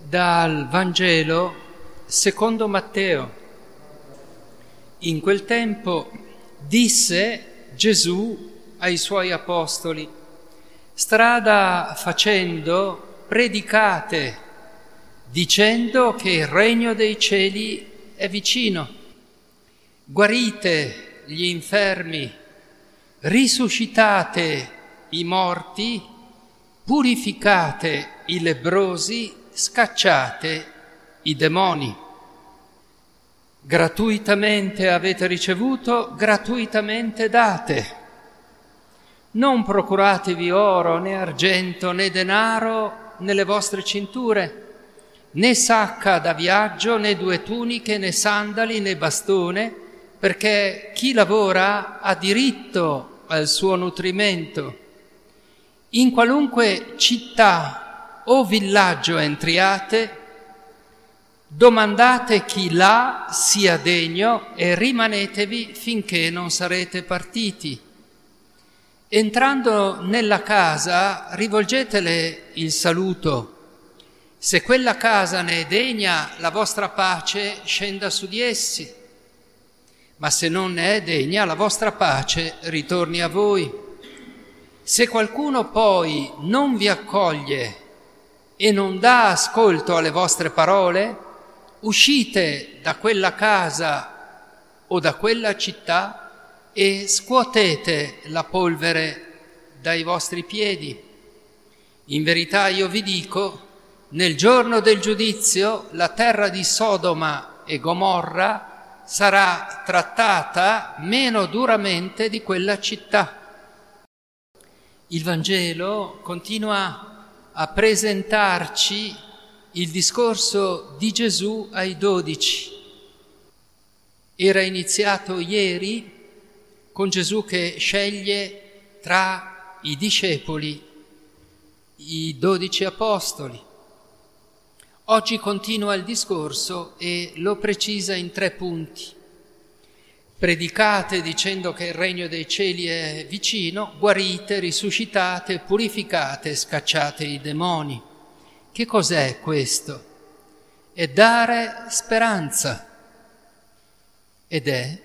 Dal Vangelo secondo Matteo. In quel tempo disse Gesù ai suoi apostoli: strada facendo, predicate, dicendo che il regno dei cieli è vicino. Guarite gli infermi, risuscitate i morti, purificate i lebbrosi, scacciate i demoni. Gratuitamente avete ricevuto, gratuitamente date. Non procuratevi oro, né argento, né denaro nelle vostre cinture, né sacca da viaggio, né 2 tuniche, né sandali, né bastone, perché chi lavora ha diritto al suo nutrimento. In qualunque città o villaggio entriate, domandate chi là sia degno e rimanetevi finché non sarete partiti. Entrando nella casa, rivolgetele il saluto. Se quella casa ne è degna, la vostra pace scenda su di essi. Ma se non ne è degna, la vostra pace ritorni a voi. Se qualcuno poi non vi accoglie e non dà ascolto alle vostre parole, uscite da quella casa o da quella città e scuotete la polvere dai vostri piedi. In verità io vi dico, nel giorno del giudizio la terra di Sodoma e Gomorra sarà trattata meno duramente di quella città. Il Vangelo continua a presentarci il discorso di Gesù ai 12. Era iniziato ieri con Gesù che sceglie tra i discepoli i 12 apostoli. Oggi continua il discorso e lo precisa in 3 punti. Predicate dicendo che il regno dei cieli è vicino, guarite, risuscitate, purificate, scacciate i demoni. Che cos'è questo? È dare speranza ed è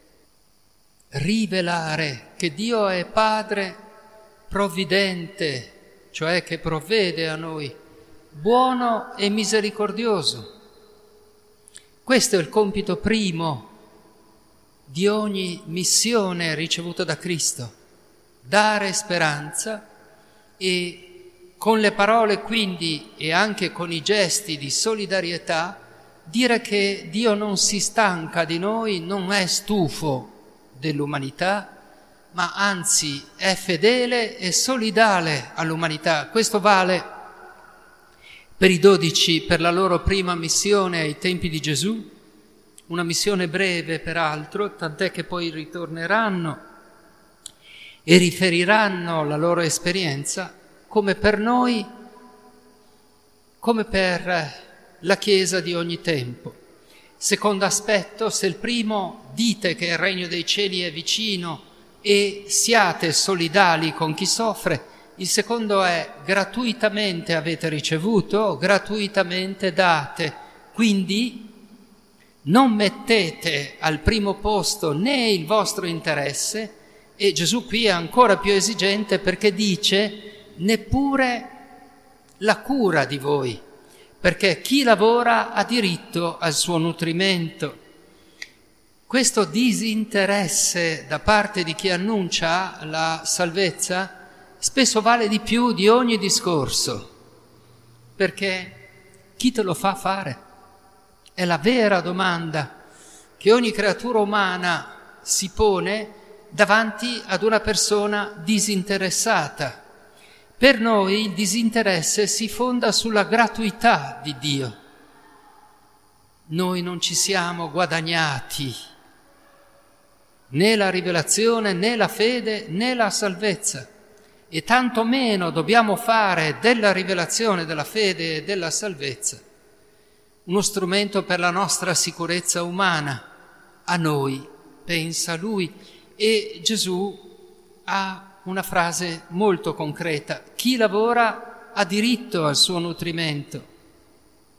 rivelare che Dio è Padre provvidente, cioè che provvede a noi, buono e misericordioso. Questo è il compito primo di ogni missione ricevuta da Cristo, dare speranza e con le parole quindi e anche con i gesti di solidarietà dire che Dio non si stanca di noi, non è stufo dell'umanità, ma anzi è fedele e solidale all'umanità. Questo vale per i 12, per la loro prima missione ai tempi di Gesù, una missione breve peraltro, tant'è che poi ritorneranno e riferiranno la loro esperienza, come per noi, come per la Chiesa di ogni tempo. Secondo aspetto, se il primo dite che il regno dei cieli è vicino e siate solidali con chi soffre, il secondo è gratuitamente avete ricevuto, gratuitamente date. Quindi non mettete al primo posto né il vostro interesse, e Gesù qui è ancora più esigente perché dice neppure la cura di voi, perché chi lavora ha diritto al suo nutrimento. Questo disinteresse da parte di chi annuncia la salvezza spesso vale di più di ogni discorso, perché chi te lo fa fare? È la vera domanda che ogni creatura umana si pone davanti ad una persona disinteressata. Per noi il disinteresse si fonda sulla gratuità di Dio. Noi non ci siamo guadagnati né la rivelazione, né la fede, né la salvezza, e tanto meno dobbiamo fare della rivelazione, della fede e della salvezza uno strumento per la nostra sicurezza umana. A noi pensa Lui. E Gesù ha una frase molto concreta: chi lavora ha diritto al suo nutrimento.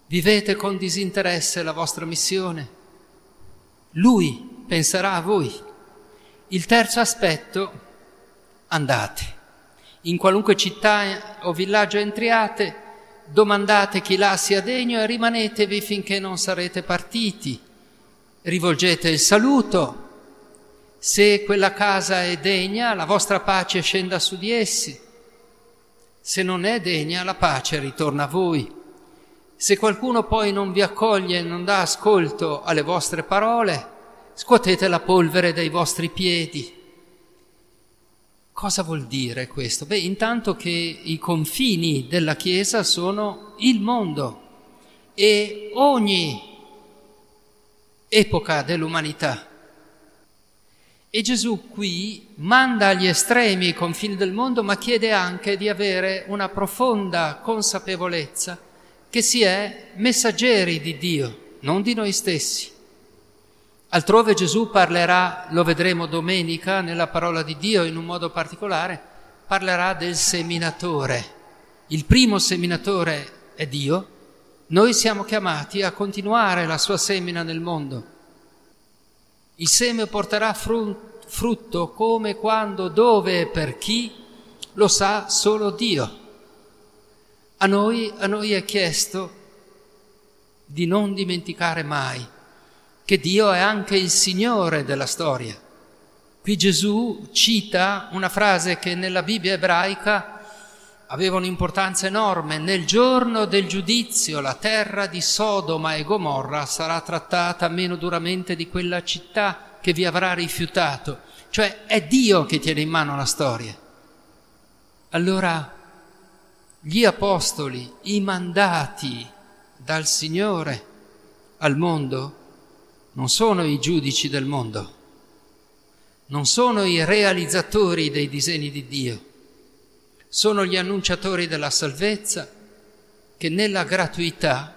Vivete con disinteresse la vostra missione? Lui penserà a voi. Il terzo aspetto: andate. In qualunque città o villaggio entriate, domandate chi là sia degno e rimanetevi finché non sarete partiti. Rivolgete il saluto. Se quella casa è degna, la vostra pace scenda su di essi. Se non è degna, la pace ritorna a voi. Se qualcuno poi non vi accoglie e non dà ascolto alle vostre parole, scuotete la polvere dai vostri piedi. Cosa vuol dire questo? Beh, intanto che i confini della Chiesa sono il mondo e ogni epoca dell'umanità. E Gesù qui manda agli estremi i confini del mondo, ma chiede anche di avere una profonda consapevolezza che si è messaggeri di Dio, non di noi stessi. Altrove Gesù parlerà, lo vedremo domenica nella parola di Dio in un modo particolare, parlerà del seminatore. Il primo seminatore è Dio. Noi siamo chiamati a continuare la sua semina nel mondo. Il seme porterà frutto come, quando, dove e per chi lo sa solo Dio. A noi è chiesto di non dimenticare mai che Dio è anche il Signore della storia. Qui Gesù cita una frase che nella Bibbia ebraica aveva un'importanza enorme: nel giorno del giudizio la terra di Sodoma e Gomorra sarà trattata meno duramente di quella città che vi avrà rifiutato. Cioè è Dio che tiene in mano la storia. Allora gli apostoli, i mandati dal Signore al mondo, non sono i giudici del mondo, non sono i realizzatori dei disegni di Dio, sono gli annunciatori della salvezza che nella gratuità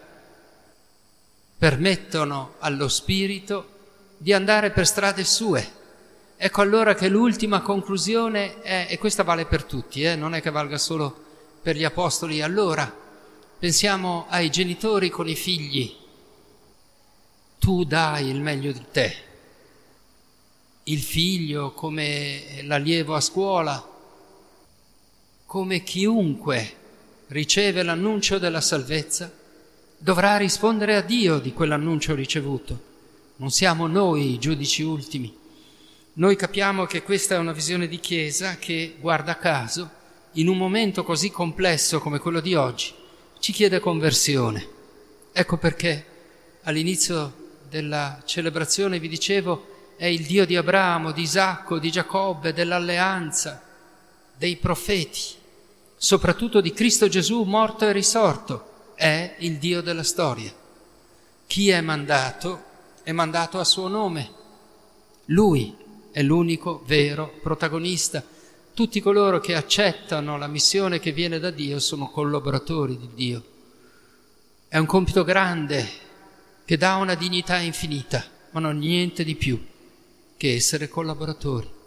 permettono allo Spirito di andare per strade sue. Ecco allora che l'ultima conclusione è, e questa vale per tutti, non è che valga solo per gli apostoli. Allora pensiamo ai genitori con i figli: tu dai il meglio di te. Il figlio, come l'allievo a scuola, come chiunque riceve l'annuncio della salvezza, dovrà rispondere a Dio di quell'annuncio ricevuto. Non siamo noi i giudici ultimi. Noi capiamo che questa è una visione di Chiesa che, guarda caso, in un momento così complesso come quello di oggi, ci chiede conversione. Ecco perché all'inizio della celebrazione vi dicevo: è il Dio di Abramo, di Isacco, di Giacobbe, dell'alleanza, dei profeti, soprattutto di Cristo Gesù morto e risorto. È il Dio della storia. Chi è mandato a suo nome. Lui è l'unico vero protagonista. Tutti coloro che accettano la missione che viene da Dio sono collaboratori di Dio. È un compito grande che dà una dignità infinita, ma non niente di più che essere collaboratori.